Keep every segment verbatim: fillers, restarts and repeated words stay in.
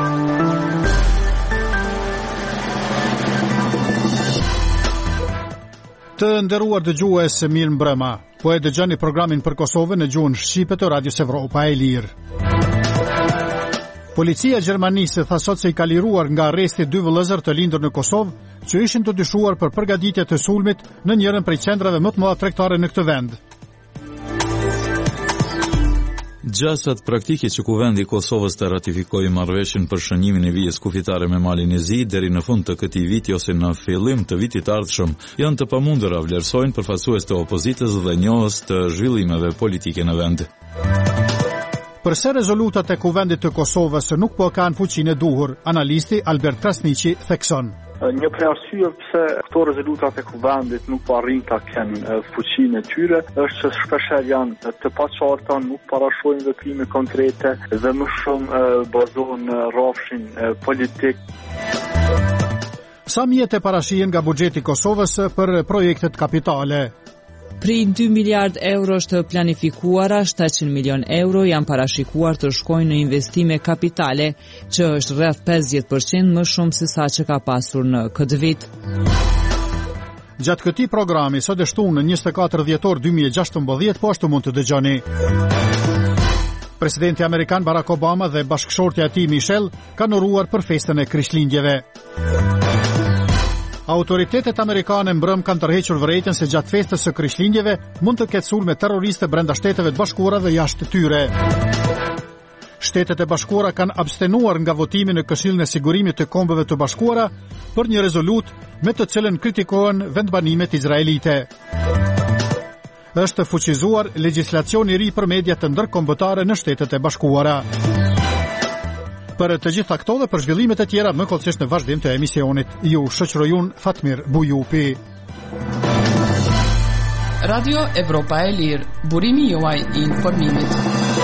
Të nderuar dëgjues, mirë mbrëma. Po e dëgjoni programin për Kosovën në gjuhën shqipe të Radios Evropa e Lirë. Policia e Gjermanisë tha sot se i ka liruar nga arresti dy vëllezër të lindur në Kosovë që ishin të dyshuar për përgatitje të sulmit në njërin prej qendrave më të mëdha tregtare në këtë vend. Gjasat praktike që kuvendi i Kosovës të ratifikojë marrëveshjen për shënimin e vijës kufitare me Malin e Zi deri në fund të këtij viti ose në fillim të vitit të ardhshëm janë të pamundura, vlerësojnë përfaqësues të opozitës dhe njohës të zhvillimeve politike në vend. Përse rezolutat e kuvendit të Kosovës nuk po kanë fuqinë e duhur, analisti Albert Krasniqi thekson. Një prej arsyeve pse këto rezolutat e kuvendit nuk po arrin ta kenë fuqinë e tyre është që shpeshherë janë të paqarta, nuk parashojnë veprime konkrete dhe më shumë bazohen në rrafshin politik. Sa mjete parashihen nga buxheti i Kosovës për projektet kapitale? Prej dy miliard euro të planifikuara, shtatëqind milion euro janë parashikuar të shkojnë në investime kapitale, që është rreth pesëdhjetë përqind më shumë se sa që ka pasur në këtë vit. Gjatë këtij programi, sot e shtunë në njëzet e katër dhjetor dy mijë e gjashtëmbëdhjetë, po ashtu mund të dëgjoni. Presidenti amerikan Barack Obama dhe bashkëshortja e tij Michelle kanë uruar për festën e Krishtlindjeve. Autoritetet amerikane mbrëm kanë tërhequr vërejtjen se gjatë festës së Krishtlindjeve mund të ketë sulme terroriste brenda Shteteve të Bashkuara dhe jashtë tyre. Shtetet e Bashkuara kanë abstenuar nga votimi në Këshillin e Sigurimit të Kombeve të Bashkuara për një rezolut me të cilën kritikohen vendbanimet izraelite. Është fuqizuar legjislacioni i ri për mediat të ndërkombëtare në Shtetet e Bashkuara. Për të gjitha këto dhe për zhvillimet e tjera më kollësisht në vazhdim të emisionit. Ju shoqërojun Fatmir Bujupi. Radio Evropa e Lirë, burimi juaj i informimit.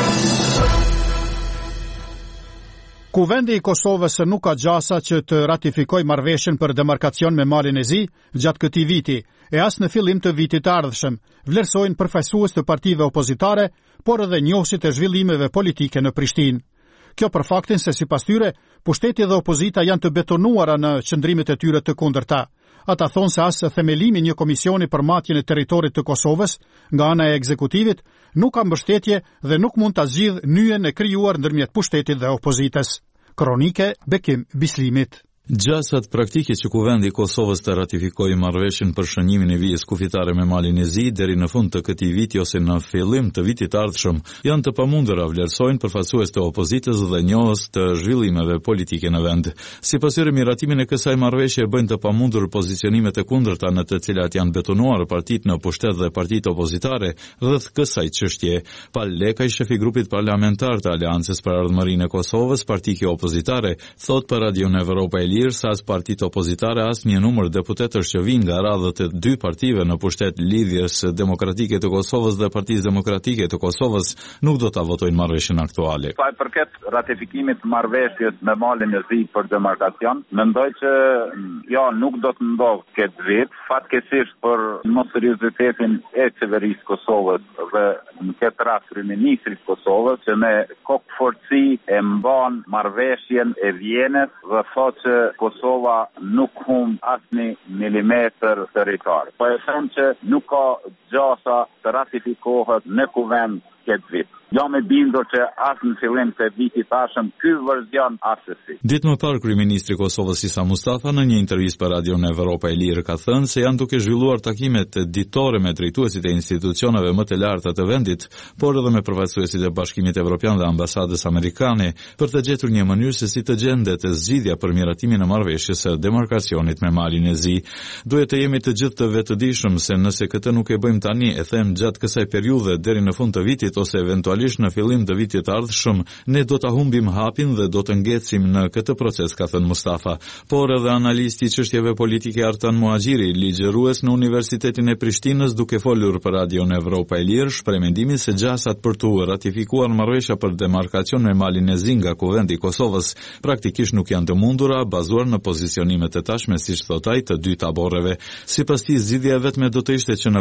Kuvendi i Kosovës nuk ka gjasa që të ratifikojë marrëveshjen për demarkacion me Malin e Zi gjatë këtij viti, e as në fillim të vitit të ardhshëm, vlerësojnë përfaqësues të partive opozitare, por edhe njohësit e zhvillimeve politike në Prishtinë. Kjo për faktin se sipas tyre, pushteti dhe opozita janë të betonuara në qëndrimet e tyre të kundërta. Ata thonë se as themelimi një komisioni për matjen e territorit të Kosovës nga ana e ekzekutivit nuk ka mbështetje dhe nuk mund ta zgjidhë nyjen e krijuar ndërmjet pushtetit dhe opozitës. Kronike Bekim Bislimit. Gjasat praktike që kuvendi i Kosovës të ratifikojë marrëveshjen për shënimin e vijës kufitare me Malin e Zi deri në fund të këtij viti ose në fillim të vitit të ardhshëm janë të pamundura, vlerësojnë përfaqësues të opozitës dhe njohës të zhvillimeve politike në vend. Sipas tyre, miratimin e kësaj marrëveshje bëjnë të pamundur pozicionimet e kundërta në të cilat janë betonuar partitë në pushtet dhe partitë opozitare rreth kësaj çështje. Pal Lekaj, shefi i grupit parlamentar të Aleancës për Ardhmërinë e Kosovës, partia opozitare, thot për Radio Evropa e sa as partitë opozitare as një numër deputetësh që vinë nga radhët e dy partive në pushtet Lidhjes Demokratike të Kosovës dhe Partisë Demokratike të Kosovës nuk do ta votojnë marrëveshjen aktuale. Sa i përket ratifikimit të marrëveshjes me Malin e Zi për demarkacion, mendoj që jo, nuk do të ndodhë këtë vit, fatkeqësisht për mos seriozitetin e qeverisë Kosovës dhe në këtë rast kryeministrit Kosovës që me kokë forci e mban marrëveshjen e Vjenës dhe thotë që Kosova nuk humb asnjë milimetër territor. Po e them që nuk ka gjasa të ratifikohet në kuvend këtë vit. Jam e bindur që as në fillim të vitit tashëm ky version asesi. Ditë më parë kryeministri i Kosovës Isa Mustafa në një intervistë për Radio Evropa e Lirë ka thënë se janë duke zhvilluar takimet ditore me drejtuesit e institucioneve më të larta të vendit, por edhe me përfaqësuesit e Bashkimit Evropian dhe Ambasadës Amerikane për të gjetur një mënyrë se si të gjendet zgjidhja për miratimin e marrëveshjes së demarkacionit me Malin e Zi. Duhet të jemi të gjithë të vetëdijshëm se nëse këtë nuk e bëjmë tani, e them gjatë kësaj periudhe deri në fund të vitit ose eventualisht në fillim të vitit të ardhshëm, ne do ta humbim hapin dhe do të ngecim në këtë proces, ka thënë Mustafa. Por edhe analisti i çështjeve politike Artan Muhaxhiri, ligjërues në Universitetin e Prishtinës, duke folur për Radio Evropa e Lirë, shpreh mendimin se gjasat për të ratifikuar marrëveshja për demarkacion me Malin e Zi nga kuvendi i Kosovës praktikisht nuk janë të mundura, bazuar në pozicionimet e tashme, siç thot ai, të dy taboreve. Sipas tij, zgjidhja vetme do të ishte që në kontest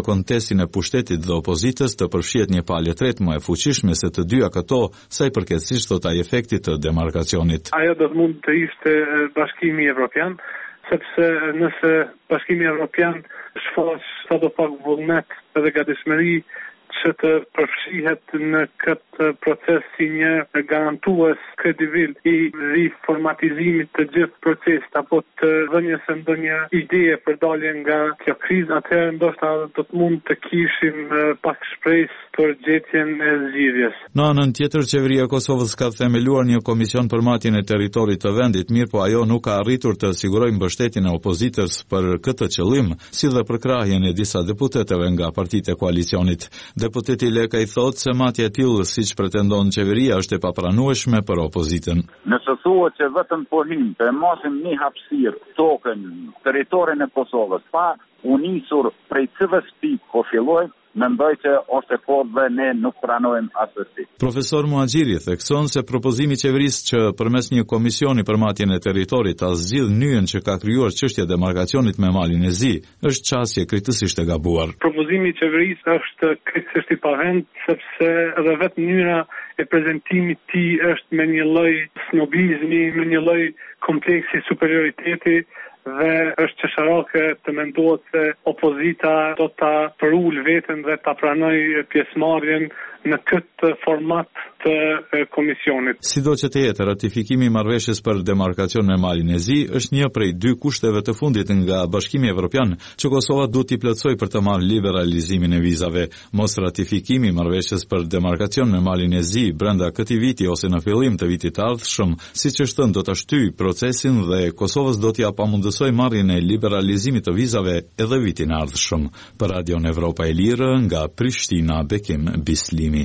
marrëveshjen e pushtetit dhe opozitës të përfshihet një palë e tretë më e fuqishme se të dyja këto, sa i përkatësisht thot ai efektit të demarkacionit. Ajo do të mund të ishte Bashkimi Evropian, sepse nëse Bashkimi Evropian shfaq sadopak vullnet edhe gatishmëri që të përfshihet në këtë proces si një garantues kredibil i riformatizimit të gjithë procesit apo të dhënies së ndonjë ideje për dalje nga kjo krizë, atëherë ndoshta do të mund të kishim pak shpresë për gjetjen e zgjidhjes. Në anën tjetër, qeveria e Kosovës ka themeluar një komision për matjen e territorit të vendit, mirë po ajo nuk ka arritur të sigurojë mbështetjen e opozitës për këtë qëllim, si dhe për krahjen e disa deputetëve nga partitë e koalicionit. Deputeti Leka i thotë se matja e tillë, siç pretendon qeveria, është e papranueshme për opozitën. Nëse thuhet që vetëm po hym të mosim një hapësirë tokën, territorin e Kosovës, pa u nisur prej cilës pikë po fillojmë, mendoj që është e fortë dhe ne nuk pranojmë asgjë. Profesor Muhaxhiri thekson se propozimi i qeverisë që përmes një komisioni për matjen e territorit ta zgjidhë nyjen që ka krijuar çështja e demarkacionit me malin e Zi, është çastje krejtësisht e gabuar. Propozimi i qeverisë është krejtësisht i pavend, sepse edhe vetë mënyra e prezantimit të tij është me një lloj snobizmi, me një lloj kompleksi superioriteti, dhe është çesharake të mendohet se opozita do ta përul veten dhe ta pranoj pjesëmarrjen në këtë format të komisionit. Sido që të jetë, ratifikimi i marrëveshjes për demarkacion me malin e Zi është një prej dy kushteve të fundit nga Bashkimi Evropian që Kosova duhet t'i plotësojë për të marrë liberalizimin e vizave. Mos ratifikimi i marrëveshjes për demarkacion me malin e Zi brenda këtij viti ose në fillim të vitit të ardhshëm, siç është thënë, do ta shtyjë procesin dhe Kosovës do t'ia pamundësojë marrjen e liberalizimit të vizave edhe vitin e ardhshëm. Për Radion Evropa e Lirë, nga Prishtina, Bekim Bislimi.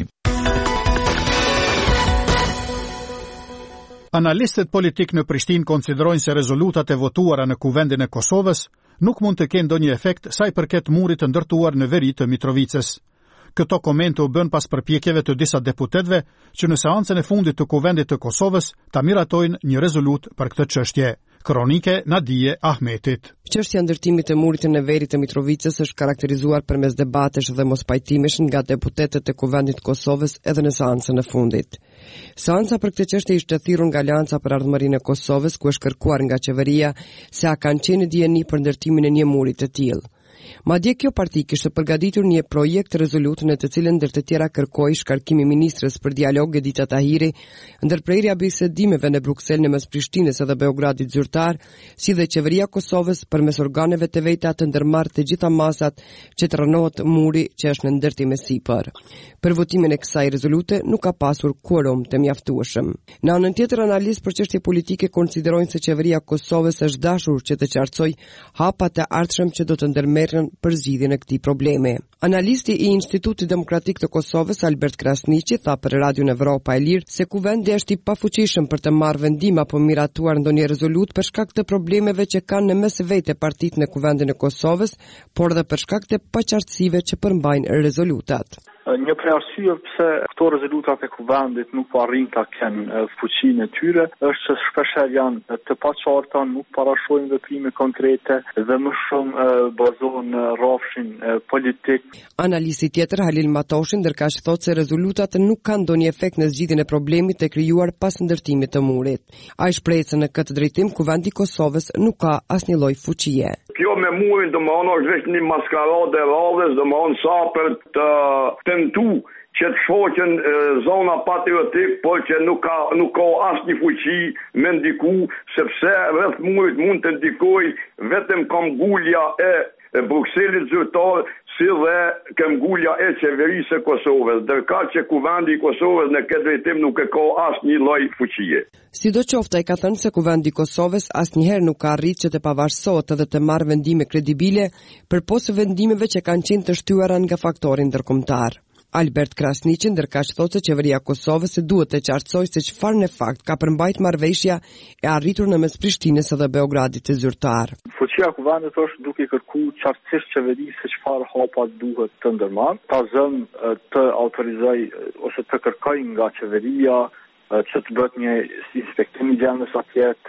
Analistët politik në Prishtinë konsiderojnë se rezolutat e votuara në kuvendin e Kosovës nuk mund të kenë ndonjë efekt sa i përket murit të ndërtuar në veri të Mitrovicës. Këto komente u bën pas përpjekjeve të disa deputetëve që në seancën e fundit të kuvendit të Kosovës ta miratojnë një rezolut për këtë çështje. Kronike Nadije Ahmetit. Çështja e ndërtimit të murit në veri të Mitrovicës është karakterizuar përmes debatesh dhe mospajtimesh nga deputetët e kuvendit të Kosovës edhe në seancën e fundit. Seanca për këtë çështje ishte thirrur nga Alianca për Ardhmërinë e Kosovës, ku është kërkuar nga qeveria se a kanë qenë dieni për ndërtimin e një muri të tillë. Madje kjo parti kishte përgatitur një projekt rezolut në të cilën ndër të tjera kërkoi shkarkimi ministrës për dialog Edita Tahiri, ndërprerja bisedimeve në Bruksel në mes Prishtinës edhe Beogradit zyrtar, si dhe qeveria Kosovës përmes organeve të veta të ndërmarrë të gjitha masat që të rënohet muri që është në ndërtim e sipër. Për votimin e kësaj rezolute nuk ka pasur quorum të mjaftueshëm. Në anën tjetër, analistë për çështje politike konsiderojnë se qeveria Kosovës është dashur që të qartësojë hapat e ardhshëm që do të ndërmerren për zgjidhjen e këtij problemi. Analisti i Institutit Demokratik të Kosovës, Albert Krasniqi, tha për Radion Evropa e Lirë se kuvendi është i pafuqishëm për të marrë vendim apo miratuar ndonjë rezolut për shkak të problemeve që kanë në mes vetë partitë në kuvendin e Kosovës, por edhe për shkak të paqartësive që përmbajnë rezolutat. Një prej arsyeve pse këto rezolutat e kuvendit nuk po arrin ta kenë fuqinë e tyre është se shpeshherë janë të paqarta, nuk parashojnë veprime konkrete dhe më shumë bazohen në rrafshin politik. Analisti tjetër, Halil Matoshi, ndërkaq thotë se rezolutat nuk kanë ndonjë efekt në zgjidhjen e problemit të krijuar pas ndërtimit të murit. Ai shpreh se në këtë drejtim kuvendi i Kosovës nuk ka asnjë lloj fuqie. Kjo me murin do më onë është veç një maskarade e radhës, do më onë sa për të tentu që të shoqen e, zona patriotik, por që nuk ka, nuk ka asnjë fuqi me ndiku, sepse rreth murit mund të ndikoj vetëm këmbgulja e, e Brukselit zyrtar, si dhe këmbgulja e qeverisë së Kosovës, ndërkaq që kuvendi i Kosovës në këtë drejtim nuk e ka asnjë lloj fuqie. Sidoqoftë, ai ka thënë se kuvendi i Kosovës asnjëherë nuk ka arritur që të pavarësohet edhe të marrë vendime kredibile përpos vendimeve që kanë qenë të shtyera nga faktori ndërkombëtar. Albert Krasniqi ndërkaq thotë se qeveria e Kosovës duhet të qartësojë se çfarë në fakt ka përmbajt marrëveshja e arritur në mes Prishtinës edhe Beogradit të zyrtar. Fuqia e kuvendit është duke kërkuar qartësisht qeverisë se çfarë hapa duhet të ndërmarrë, ta zënë të autorizoj ose të kërkojë nga qeveria që të bëhet një inspektim i gjendjes atje, të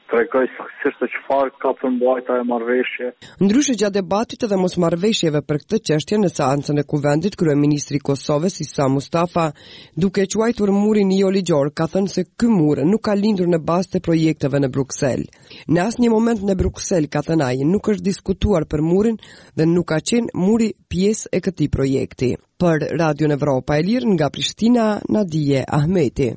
tregoj saktësisht se çfarë ka përmbajtur ajo marrëveshje. Ndryshe gjatë debatit edhe mosmarrëveshjeve për këtë çështje në seancën e kuvendit, kryeministri i Kosovës Isa Mustafa, duke quajtur murin jo ligjor, ka thënë se ky mur nuk ka lindur në bazë të projekteve në Bruksel. Në asnjë moment në Bruksel, ka thënë ai, nuk është diskutuar për murin dhe nuk ka qenë muri pjesë e këtij projekti. Për Radio Evropa e Lirë nga Prishtina, Nadije Ahmeti.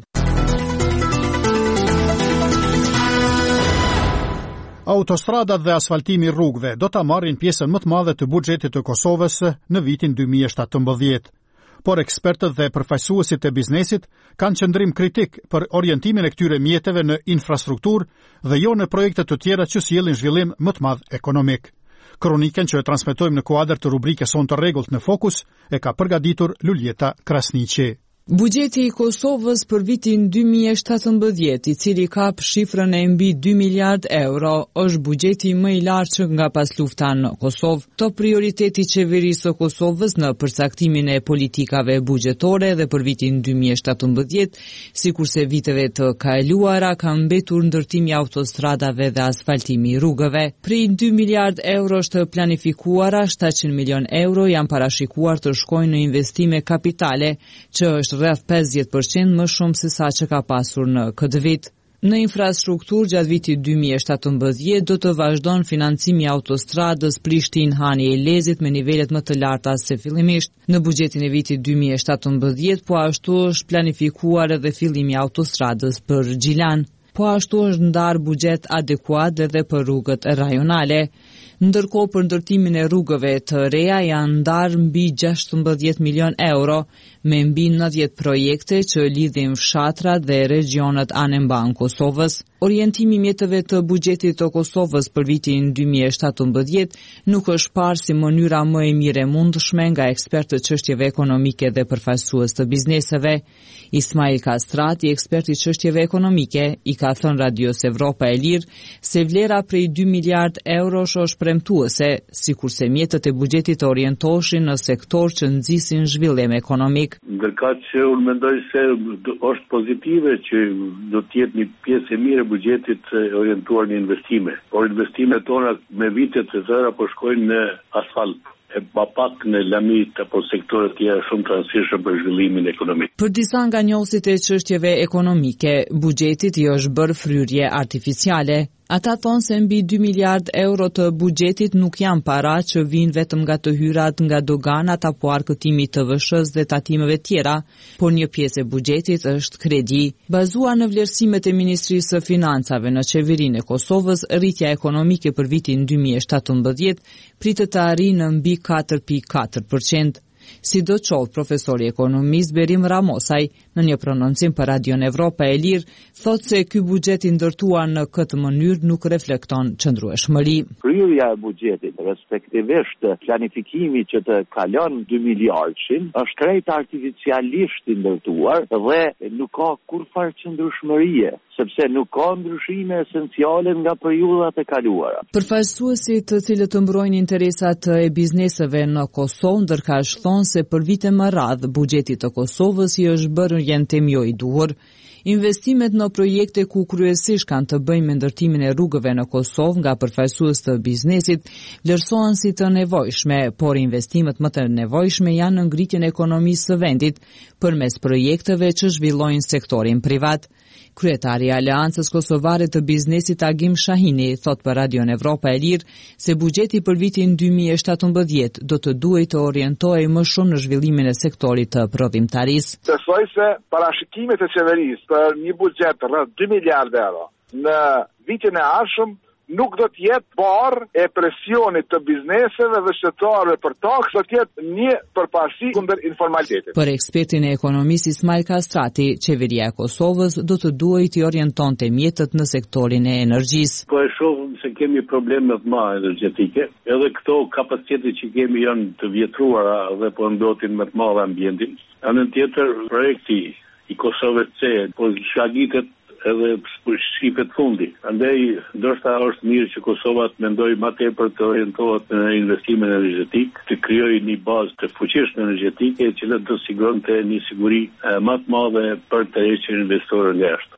Autostradat dhe asfaltimi i rrugëve do ta marrin pjesën më të madhe të buxhetit të Kosovës në vitin dy mijë e shtatëmbëdhjetë. Por ekspertët dhe përfaqësuesit e biznesit kanë qëndrim kritik për orientimin e këtyre mjeteve në infrastrukturë dhe jo në projekte të tjera që sjellin zhvillim më të madh ekonomik. Kronikën që e transmetojmë në kuadër të rubrikës Son të rregullt në Fokus e ka përgatitur Luljeta Krasniqi. Buxheti i Kosovës për vitin dy mijë e shtatëmbëdhjetë, i cili kap shifrën e mbi dy miliard euro, është buxheti më i lartë nga pas lufta në Kosovë. Top prioriteti i qeverisë së Kosovës në përcaktimin e politikave buxhetore dhe për vitin dy mijë e shtatëmbëdhjetë, sikurse viteve të kaluara, ka mbetur ndërtimi i autostradave dhe asfaltimi i rrugëve. Prej dy miliard euro të planifikuara, shtatëqind milion euro janë parashikuar të shkojnë në investime kapitale, që është rreth pesëdhjetë përqind më shumë se sa që ka pasur në këtë vit. Në infrastrukturë gjatë vitit dy mijë e shtatëmbëdhjetë do të vazhdon financimi i autostradës Prishtinë-Hani e Lezit me nivelet më të larta se fillimisht. Në buxhetin e vitit dy mijë e shtatëmbëdhjetë po ashtu është planifikuar edhe fillimi i autostradës për Gjilan. Po ashtu është ndarë buxhet adekuat edhe për rrugët rajonale. Ndërkohë për ndërtimin e rrugëve të reja janë ndarë mbi gjashtëmbëdhjetë milion euro me mbi nëntëdhjetë projekte që lidhin fshatrat dhe regionet anemban Kosovës. Orientimi i mjeteve të buxhetit të Kosovës për vitin dy mijë e shtatëmbëdhjetë nuk është parë si mënyra më e mirë e mundshme nga ekspertët çështjeve ekonomike dhe përfaqësues të bizneseve. Ismail Kastrati, ekspert i çështjeve ekonomike, i ka thënë Radios Evropa e Lirë se vlera prej dy miliard eurosh është premtuese, sikurse mjetët e buxhetit të orientoheshin në sektor që nxisin zhvillim ekonomik. Ndërkaq që unë mendoj se është pozitive që do të jetë një pjesë e mirë e buxhetit orientuar në investime. Por investimet tona me vitet të tëra po shkojnë në asfalt, e pa pak në lamit apo sektorët tjera shumë të rëndësishëm për zhvillimin ekonomik. Për disa nga njohësit e çështjeve ekonomike, buxhetit i është bërë fryrje artificiale. Ata thonë se mbi dy miliard euro të buxhetit nuk janë para që vinë vetëm nga të hyrat nga doganat apo arkëtimi të V S H-s dhe tatimeve tjera, por një pjesë e buxhetit është kredi. Bazuar në vlerësimet e Ministrisë së Financave në qeverinë e Kosovës, rritja ekonomike për vitin dy mijë e shtatëmbëdhjetë pritet të arrijë në mbi katër pikë katër përqind. Sidoqoftë, profesori ekonomist Berim Ramosaj, në një prononcim për Radion Evropa e Lirë, thotë se ky buxhet i ndërtuar në këtë mënyrë nuk reflekton qëndrueshmëri. Fryrja e buxhetit, respektivisht planifikimi që të kalon dy miliardin, është krejt artificialisht i ndërtuar dhe nuk ka kurfar qëndrueshmërie, sepse nuk ka ndryshime esenciale nga periudhat e kaluara. Përfaqësuesit të cilët të mbrojnë interesat e bizneseve në Kosovë, ndërkaq thonë se për vite më radh buxheti të Kosovës i është bërë orientim jo i duhur. Investimet në projekte ku kryesisht kanë të bëjnë me ndërtimin e rrugëve në Kosovë nga përfaqësues të biznesit vlerësohen si të nevojshme, por investimet më të nevojshme janë në ngritjen e ekonomisë së vendit përmes projekteve që zhvillojnë sektorin privat. Kryetari i Aleancës Kosovare të Biznesit Agim Shahini thot për Radion Evropa e Lirë se buxheti për vitin dy mijë e shtatëmbëdhjetë do të duhej të orientohej më shumë në zhvillimin e sektorit të prodhimtarisë. Besoj se parashikimet e qeverisë për një buxhet rreth dy miliard euro në vitin e ardhshëm nuk do të jetë barë e presionit të bizneseve dhe shtetërorëve për tokë, do të jetë një përparësi kundër informalitetit. Për ekspertin e ekonomisë Ismail Kastrati, qeveria e Kosovës do të duhej të orientonte mjetët në sektorin e energjisë. Po e shohim se kemi probleme të mëdha energjetike, edhe këto kapacitete që kemi janë të vjetruara dhe po ndotin më të madhe ambientin. Anën tjetër, projekti i Kosovës C po shkagitet edhe shifet fundi. Andaj, ndoshta është mirë që Kosova të mendojë më tepër të orientohet në investimin energjetik, të krijojë një bazë të fuqishme energjetike, e cila do siguronte një siguri më të madhe për të hequr investorë nga jashtë.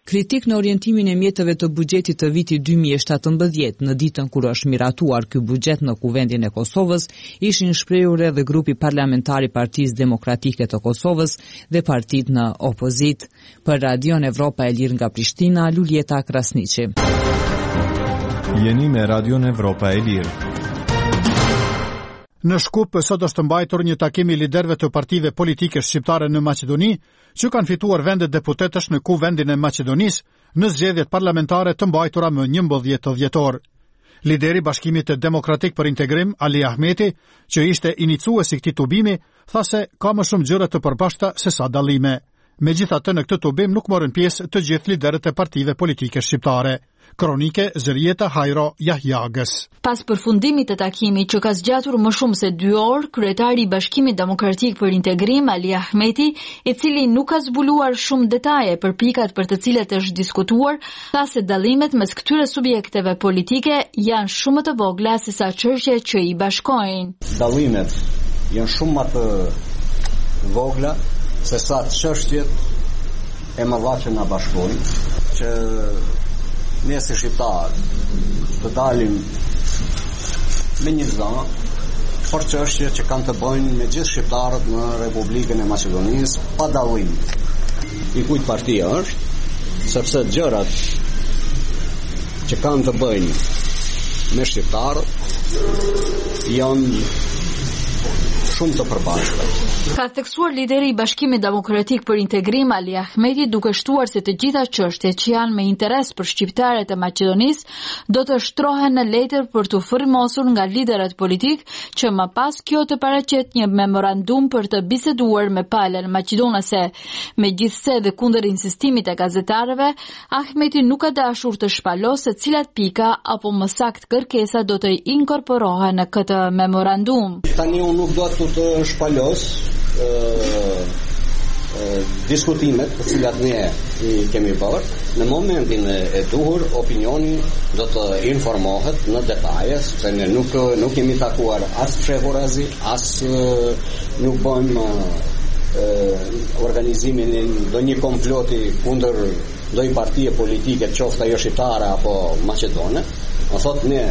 Kritik në orientimin e mjeteve të buxhetit të vitit dy mijë e shtatëmbëdhjetë, në ditën kur është miratuar ky buxhet në Kuvendin e Kosovës, ishin shprehur edhe grupi parlamentar i Partisë Demokratike të Kosovës dhe partitë në opozit. Për Radion Evropa e Lirë nga Prishtina, Luljeta Krasniqi. Jeni me Radion Evropa e Lirë. Në Shkup sot është mbajtur një takim i liderëve të partive politike shqiptare në Maqedoni, që kanë fituar vende deputetësh në Kuvendin e Maqedonisë në zgjedhjet parlamentare të mbajtura më njëmbëdhjetë dhjetor. Lideri i Bashkimit Demokratik për Integrim, Ali Ahmeti, që ishte iniciuesi i këtij tubimi, tha se ka më shumë gjëra të përbashkëta se sa dallime. Megjithatë, në këtë tubim nuk morën pjesë të gjithë liderët e partive politike shqiptare. Kronike Zërieta Hajro Jahjagës. Pas përfundimit të takimit që ka zgjatur më shumë se dy orë, kryetari i Bashkimit Demokratik për Integrim, Ali Ahmeti, i cili nuk ka zbuluar shumë detaje për pikat për të cilat është diskutuar, tha se dallimet mes këtyre subjekteve politike janë shumë më të vogla se sa çështjet që i bashkojnë. Dallimet janë shumë më të vogla se sa çështjet e mëdha që na bashkojnë, që ne si shqiptarë të dalim me një zënë për çështje që kanë të bëjnë me gjithë shqiptarët në Republikën e Maqedonisë pa dallim. I kujt partia është, sepse gjërat që kanë të bëjnë me shqiptarët janë shumë të përbashkëta. Ka theksuar lideri i Bashkimit Demokratik për Integrim, Ali Ahmeti, duke shtuar se të gjitha çështjet që janë me interes për shqiptarët e Maqedonisë do të shtrohen në letër për të frymosur nga liderët politik, që më pas kjo të paraqet një memorandum për të biseduar me palën maqedonase. Megjithse dhe kundër insistimit e gazetarëve, Ahmeti nuk ka dashur të shpalosë se cilat pika apo më saktë kërkesa do të inkorporohen në këtë memorandum. Tani unë nuk do të të shpalos e, e, diskutimet të cilat ne i kemi bërë. Në momentin e, e duhur, opinioni do të informohet në detaje, se ne nuk, nuk kemi takuar as fshehurazi, as nuk bëjmë organizimin e ndonjë komploti kundër ndonjë partie politike, qoftë ajo shqiptare apo maqedone. Më thotë ne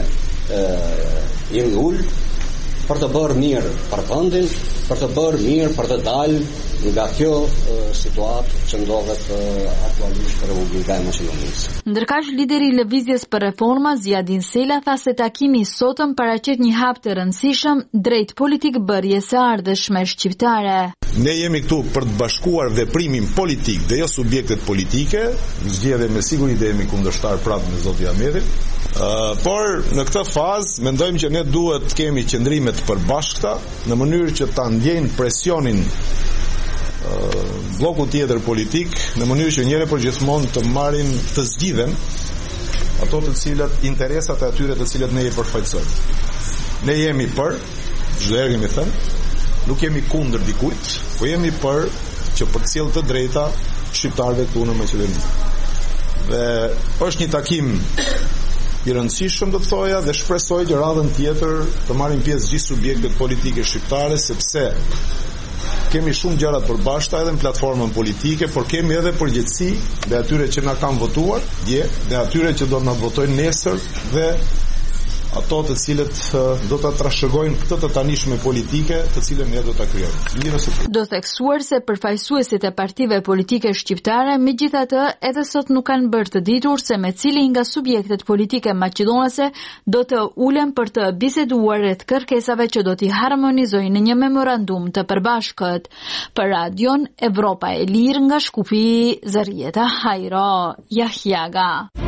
jemi ul për të bërë mirë për vendin, për të bërë mirë për të dalë nga kjo e, situatë që ndodhet e, aktualisht në Republikën e Maqedonisë. Ndërkaq lideri i Lëvizjes për Reforma, Ziadin Sela, tha se takimi i sotëm paraqet një hap të rëndësishëm drejt politikbërjes së ardhshme shqiptare. Ne jemi këtu për të bashkuar veprimin politik dhe jo subjektet politike, zgjedhje me siguri dhe jemi kundërshtar prapë me zotin Ahmetin. Uh, por në këtë fazë mendojmë që ne duhet të kemi qëndrime të përbashkëta në mënyrë që ta ndjejnë presionin uh, bloku tjetër politik, në mënyrë që njëre për gjithmonë të marrin të zgjidhen ato të cilat interesat e atyre të cilat ne i përfaqësojmë. Ne jemi për, çdo herë kemi thënë, nuk jemi kundër dikujt, po jemi për që përcjell të drejta shqiptarëve këtu në Maqedoni. Dhe është një takim i rëndësishëm do të thoja dhe shpresoj që radhën tjetër të marrin pjesë gjithë subjektet politike shqiptare, sepse kemi shumë gjëra të përbashkëta edhe në platformën politike, por kemi edhe përgjegjësi dhe atyre që na kanë votuar dje, dhe atyre që do na votojnë nesër dhe ato të cilët do ta trashëgojnë këtë të tanishme politike, të cilën ne do ta krijojmë. Do theksuar se përfaqësuesit e partive politike shqiptare megjithatë edhe sot nuk kanë bërë të ditur se me cilin nga subjektet politike maqedonase do të ulen për të biseduar rreth kërkesave që do t'i harmonizojnë në një memorandum të përbashkët. Për Radion Evropa e Lirë nga Shkupi, Zërieta Hajro Jahjaga.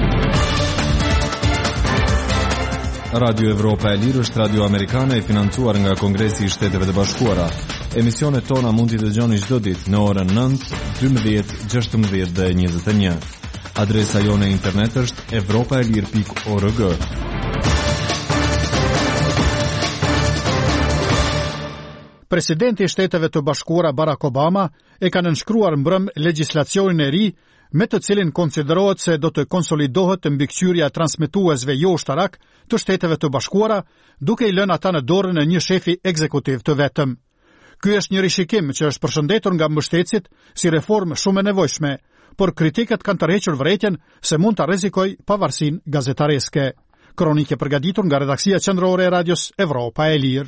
Radio Evropa e Lirë është radio amerikane e financuar nga Kongresi i Shteteve të Bashkuara. Emisionet tona mund t'i dëgjoni çdo ditë në orën nëntë, dymbëdhjetë, gjashtëmbëdhjetë dhe njëzet e një. Adresa jone internet është evropaelir pikë org. Presidenti i Shteteve të Bashkuara Barack Obama e ka nënshkruar mbrëm legjislacionin e ri me të cilin konsiderohet se do të konsolidohet mbikëqyrja transmetuesve jo ushtarak të Shteteve të Bashkuara, duke i lënë ata në dorën e një shefi ekzekutiv të vetëm. Ky është një rishikim që është përshëndetur nga mbështetësit si reformë shumë e nevojshme, por kritikat kanë tërhequr vërejtjen se mund të rrezikojë pavarësinë gazetareske. Kronike përgatitur nga redaksia qendrore e Radios Evropa e Lirë.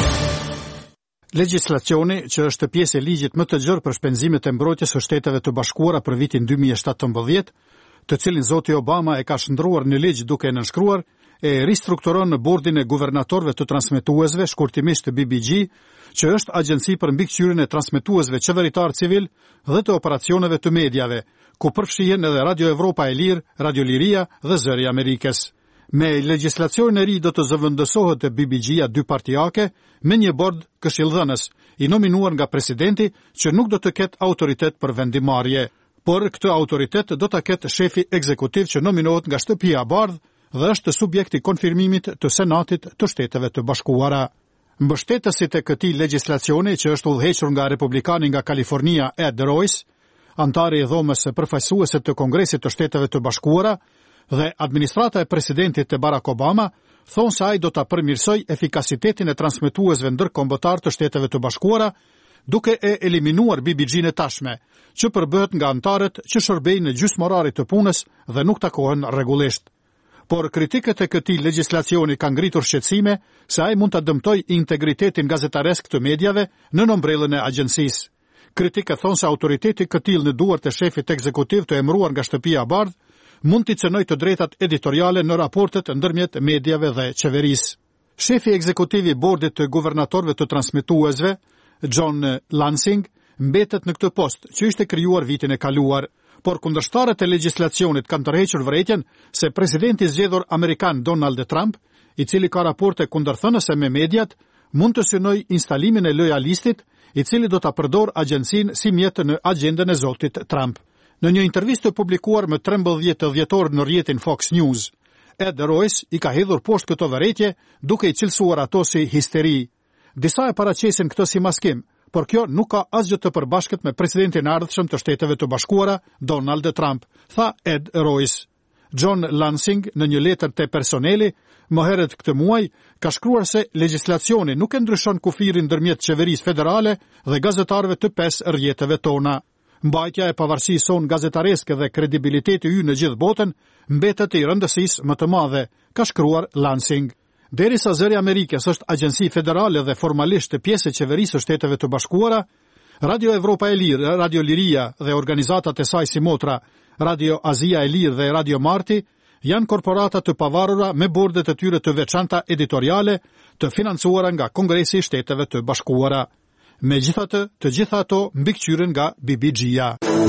Legjislacioni, që është pjesë e ligjit më të gjerë për shpenzimet e mbrojtjes së Shteteve të Bashkuara për vitin dy mijë e shtatëmbëdhjetë, të cilin zoti Obama e ka shndruar në ligj duke e nënshkruar, e ristrukturon në bordin e guvernatorëve të transmetuesve, shkurtimisht B B G, që është agjenci për mbikëqyrjen e transmetuesve qeveritar civil dhe të operacioneve të mediave, ku përfshihen edhe Radio Evropa e Lirë, Radio Liria dhe Zëri i Amerikës. Me legjislacionin e ri do të zëvendësohet e B B G-ja dypartijake me një bord këshillëdhënës, i nominuar nga presidenti, që nuk do të ketë autoritet për vendimarrje, por këtë autoritet do ta ketë shefi ekzekutiv që nominohet nga shtëpia e bardhë dhe është subjekti konfirmimit të Senatit të Shteteve të Bashkuara. Mbështetësit e këtij legjislacioni, që është udhëhequr nga republikani nga Kalifornia Ed Royce, antari i dhomës së përfaqësuese të Kongresit të Shteteve të Bashkuara, dhe administrata e presidentit të Barack Obama, thonë se ai do ta përmirësoj efikasitetin e transmetuesve ndërkombëtar të Shteteve të Bashkuara, duke e eliminuar B B G-n e tashme, që përbëhet nga antarët që shërbejnë në gjysmëorari të punës dhe nuk takohen rregullisht. Por kritikët e këtij legjislacioni kanë ngritur shqetësime se ai mund ta dëmtojë integritetin gazetaresk të mediave në nombrellën e agjencisë. Kritikët thonë se autoriteti këtill në duart e shefit ekzekutiv të emëruar nga shtëpia e bardhë mund t'i cënojë të drejtat editoriale në raportet ndërmjet mediave dhe qeverisë. Shefi ekzekutiv i bordit të guvernatorëve të transmetuesve, John Lansing, mbetet në këtë post që ishte krijuar vitin e kaluar, por kundërshtarët e legjislacionit kanë tërhequr vërejtjen se presidenti zgjedhur amerikan Donald Trump, i cili ka raporte kundërthënëse me mediat, mund të synojë instalimin e lojalistit, i cili do ta përdor agjencinë si mjet në agjendën e zotit Trump. Në një intervistë publikuar më trembëdhjetë dhjetor në rrjetin Fox News, Ed Royce i ka hedhur poshtë këto vërejtje duke i cilësuar ato si histeri. Disa e paraqesin këtë si maskim, por kjo nuk ka asgjë të përbashkët me presidentin e ardhshëm të Shteteve të Bashkuara, Donald Trump, tha Ed Royce. John Lansing, në një letër te personeli, më herët këtë muaj, ka shkruar se legjislacioni nuk e ndryshon kufirin ndërmjet qeverisë federale dhe gazetarëve të pesë rrjeteve tona. Mbajtja e pavarësisë son gazetareske dhe kredibiliteti ynë në gjithë botën mbetet i rëndësisë më të madhe, ka shkruar Lansing. Derisa Zëri i Amerikës është agjenci federale dhe formalisht pjesë e qeverisë së Shteteve të Bashkuara, Radio Evropa e Lirë, Radio Liria dhe organizatat e saj si motra, Radio Azia e Lirë dhe Radio Marti, janë korporata të pavarura me bordet e tyre të veçanta editoriale të financuara nga Kongresi i Shteteve të Bashkuara. Megjithatë, të gjitha ato mbikëqyren nga B B G-ja.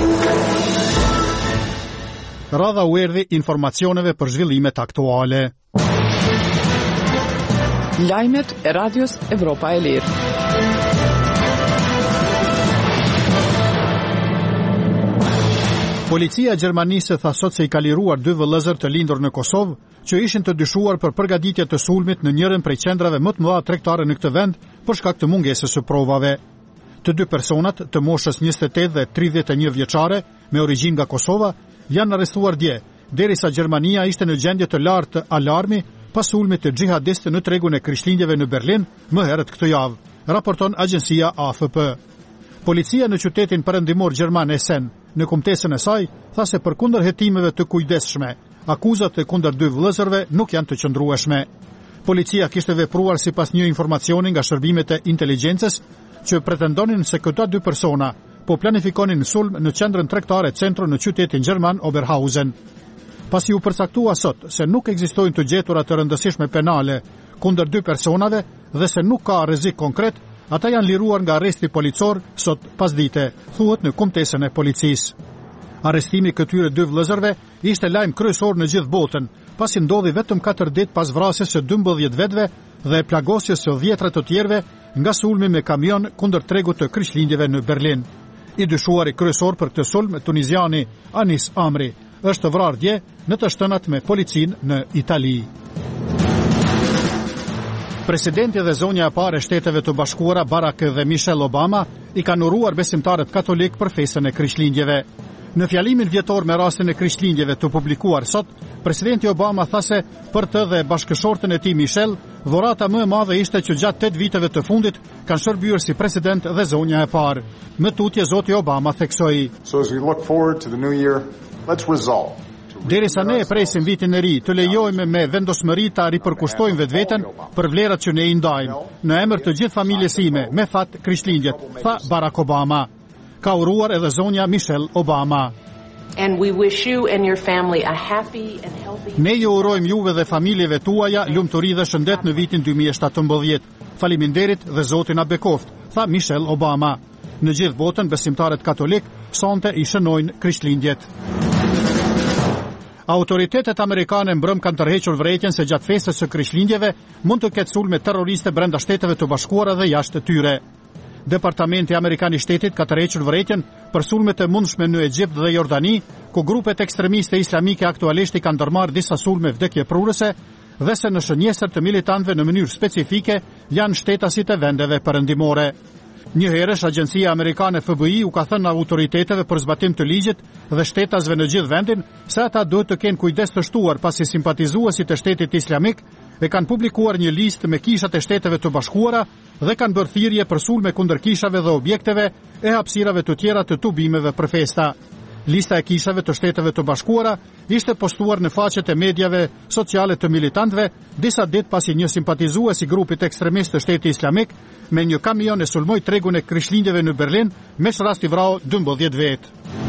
Radha u erdhi informacioneve për zhvillimet aktuale. Lajmet e Radios Evropa e Lirë. Policia e Gjermanisë tha sot se i ka liruar dy vëllezër të lindur në Kosovë, që ishin të dyshuar për përgatitje të sulmit në njërin prej qendrave më të mëdha tregtare në këtë vend për shkak të mungesës së provave. Të dy personat, të moshës njëzet e tetë dhe tridhjetë e një vjeçare, me origjinë nga Kosova, janë arrestuar dje, derisa Gjermania ishte në gjendje të lartë të alarmi pas sulmit të xhihadistë në tregun e Krishtlindjeve në Berlin më herët këtë javë, raporton agjencia A F P. Policia në qytetin perëndimor gjerman Essen, në kumtesën e saj, tha se përkundër hetimeve të kujdesshme, akuzat e kundër dy vëllezërve nuk janë të qëndrueshme. Policia kishte vepruar sipas një informacioni nga shërbimet e inteligjencës që pretendonin se këta dy persona po planifikonin sulm në qendrën tregtare Centro në qytetin gjerman Oberhausen. Pasi u përcaktua sot se nuk ekzistojnë të gjetura të rëndësishme penale kundër dy personave dhe se nuk ka rrezik konkret, ata janë liruar nga arresti policor sot pasdite, thuhet në kumtesën e policisë. Arrestimi këtyre dy vëllezërve ishte lajm kryesor në gjithë botën, pasi ndodhi vetëm katër ditë pas vrasjes së dymbëdhjetë vetëve dhe plagosjes së dhjetra të tjerëve nga sulmi me kamion kundër tregut të Krishtlindjeve në Berlin. I dyshuari kryesor për këtë sulm, tuniziani Anis Amri, është vrarë dje në të shtënat me policinë në Itali. Presidenti dhe zonja e parë e Shteteve të Bashkuara Barack dhe Michelle Obama i kanë uruar besimtarët katolik për festën e Krishtlindjeve. Në fjalimin vjetor me rastin e Krishtlindjeve të publikuar sot, presidenti Obama tha se për të dhe bashkëshortën e tij Michelle, dhurata më e madhe ishte që gjatë tetë viteve të fundit kanë shërbyer si president dhe zonja e parë. Më tutje zoti Obama theksoi. So as we look forward to the new year, let's resolve. Derisa ne e presim vitin e ri, të lejojmë me vendosmëri ta ripërkushtojmë vetveten për vlerat që ne i ndajmë, në emër të gjithë familjes sime, me fat Krishtlindjet, tha Barack Obama. Ka uruar edhe zonja Michelle Obama. And we wish you and your family a happy and healthy. Ne ju urojmë juve dhe familjeve tuaja lumturi dhe shëndet në vitin dy mijë e shtatëmbëdhjetë. Faleminderit dhe Zoti na bekoft, tha Michelle Obama. Në gjithë botën besimtarët katolik sonte i shënojnë Krishtlindjet. Autoritetet amerikane mbrëm kanë tërhequr vërejtjen se gjatë festës së Krishtlindjeve mund të ketë sulme terroriste brenda Shteteve të Bashkuara dhe jashtë tyre. Departamenti Amerikan i Shtetit ka tërhequr vërejtjen për sulmet e mundshme në Egjipt dhe Jordani, ku grupet ekstremiste islamike aktualisht i kanë ndërmarrë disa sulme vdekjeprurëse dhe se në shënjesër të militantëve në mënyrë specifike janë shtetasit e vendeve perëndimore. Një herësh Agjencia Amerikane F B I u ka thënë autoriteteve për zbatim të ligjit dhe shtetasve në gjithë vendin se ata duhet të kenë kujdes të shtuar pasi simpatizuesit e Shtetit Islamik e kanë publikuar një listë me kishat e Shteteve të Bashkuara dhe kanë bërë thirrje për sulme kundër kishave dhe objekteve e hapësirave të tjera të tubimeve për festa. Lista e kishave të Shteteve të Bashkuara ishte postuar në faqet e medjave sociale të militantëve disa ditë pasi një simpatizues i grupit ekstremist të Shtetit Islamik me një kamion e sulmoi tregun e Krishtlindjeve në Berlin, me rasti vrau dymbëdhjetë vetë.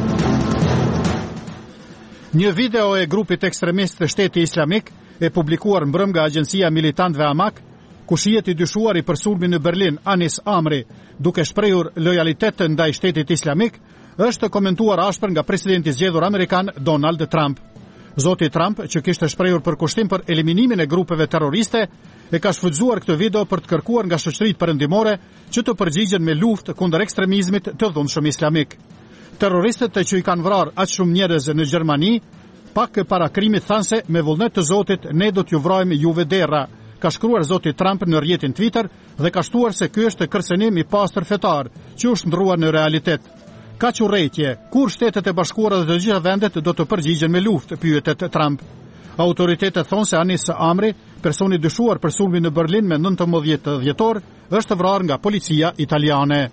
Një video e grupit ekstremist të Shtetit Islamik e publikuar mbrëm nga agjencia militantëve Amak, ku shihet i dyshuari për sulmin në Berlin, Anis Amri, duke shprehur lojalitet ndaj Shtetit Islamik, është komentuar ashpër nga presidenti i zgjedhur amerikan Donald Trump. Zoti Trump, që kishte shprehur përkushtim për eliminimin e grupeve terroriste, e ka shfrytzuar këtë video për të kërkuar nga shoqëritë perëndimore që të përgjigjen me luftë kundër ekstremizmit të dhunshëm islamik. Terroristët që i kanë vrarë aq shumë njerëz në Gjermani, pak para krimit thanë se me vullnet të Zotit ne do t'ju vrojmë juve derra, ka shkruar zoti Trump në rrjetin Twitter dhe ka shtuar se ky është kërcënim i pastër fetar, që u shndrua në realitet. Ka urrëtie, kur Shtetet e Bashkuara dhe të gjitha vendet do të përgjigjen me luftë, pyetet Trump. Autoritetet thonë se Anis Amri, personi dyshuar për sulmin në Berlin me nëntëmbëdhjetë dhjetor, është vrarë nga policia italiane.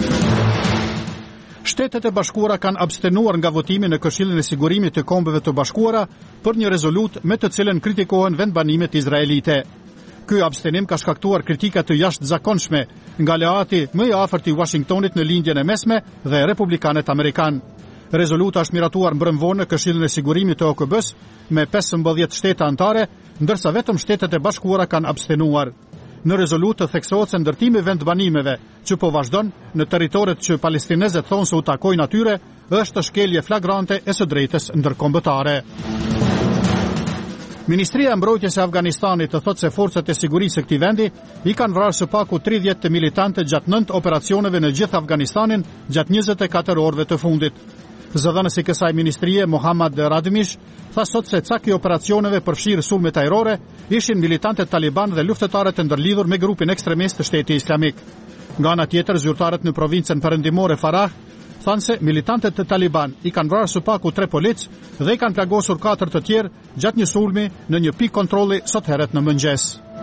Shtetet e Bashkuara kanë abstenuar nga votimi në Këshillin e Sigurimit të Kombeve të Bashkuara për një rezolut me të cilën kritikohen vendbanimet izraelite. Ky abstenim ka shkaktuar kritika të jashtëzakonshme nga aleati më i afërt i Washingtonit në lindjen e mesme dhe republikanët amerikan. Rezoluta është miratuar mbrëmvonë në Këshillin e Sigurimit të O K B-s me pesëmbëdhjetë shtete anëtare, ndërsa vetëm Shtetet e Bashkuara kanë abstenuar. Në rezolutë theksohet se ndërtimi vendbanimeve që po vazhdon në territoret që palestinezët thonë se u takojnë atyre është shkelje flagrante e së drejtës ndërkombëtare. Ministria e Mbrojtjes e Afganistanit të thotë se forcat e sigurisë së këtij vendi i kanë vrarë së paku tridhjetë militantë gjatë nëntë operacioneve në gjithë Afganistanin gjatë njëzet e katër orëve të fundit. Zëdhënësi i kësaj ministrie, Mohammad Radmish, tha sot se cak i operacioneve përfshirë sulmet ajrore ishin militantët Taliban dhe luftetarët e ndërlidhur me grupin ekstremist të Shtetit Islamik. Nga ana tjetër, zyrtarët në provincën perëndimore Farah thanë se militantët të Taliban i kanë vrarë së paku tre polic dhe i kanë plagosur katër të tjerë gjatë një sulmi në një pikë kontrolli sot herët në mëngjes.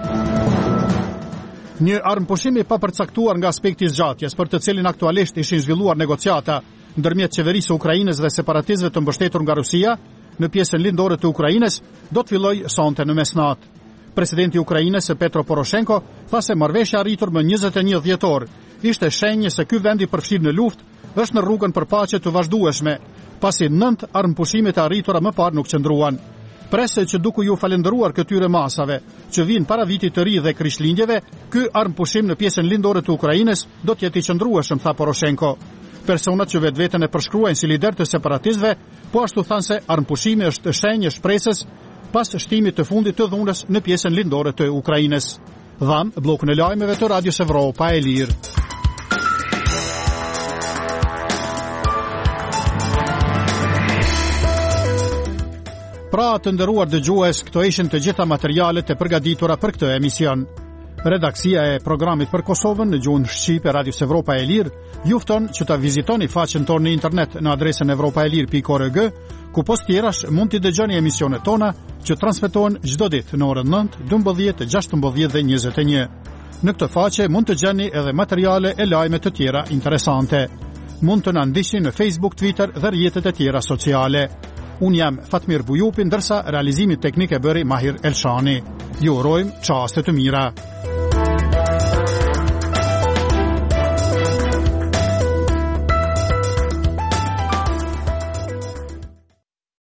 Një armëpushim i papërcaktuar nga aspekti i zgjatjes, për të cilin aktualisht ishin zhvilluar negociata ndërmjet qeverisë së Ukrainës dhe separatistëve të mbështetur nga Rusia në pjesën lindore të Ukrainës, do të fillojë sonte në mesnatë. Presidenti i Ukrainës Petro Poroshenko tha se marrëveshja arritur më njëzet e një dhjetor ishte shenjë se ky vend i përfshirë në luftë është në rrugën për paqe të vazhdueshme, pasi nëntë armëpushimet e arritura më parë nuk qëndruan. Prese që duku ju falendëruar këtyre masave që vinë para vitit të ri dhe Krishtlindjeve, ky armëpushim në pjesën lindore të Ukrainës do të jetë i qëndrueshëm, tha Poroshenko. Personat që vetveten e përshkruajnë si lider të separatistëve, po ashtu thanë se armëpushimi është shenjë shpresës pas shtimit të fundit të dhunës në pjesën lindore të Ukrainës. Dham, blokun e lajmeve të Radios Evropa e Lirë. Pra të nderuar dëgjues, këto ishin të gjitha materialet e përgatitura për këtë emision. Redaksia e programit për Kosovën në gjuhën shqipe Radios Evropa e Lirë ju fton që ta vizitoni faqen tonë në internet në adresën evropaelir pikë org, ku post tjerash mund t'i dëgjoni emisionet tona që transmetohen çdo ditë në orën nëntë, dymbëdhjetë, gjashtëmbëdhjetë dhe njëzet e një. Në këtë faqe mund të gjeni edhe materiale e lajme të tjera interesante. Mund të na ndiqni në Facebook, Twitter dhe rrjetet e tjera sociale. Unë jam Fatmir Bujupi, ndërsa realizimi teknik e bëri Mahir Elshani. Ju urojmë çaste të mira.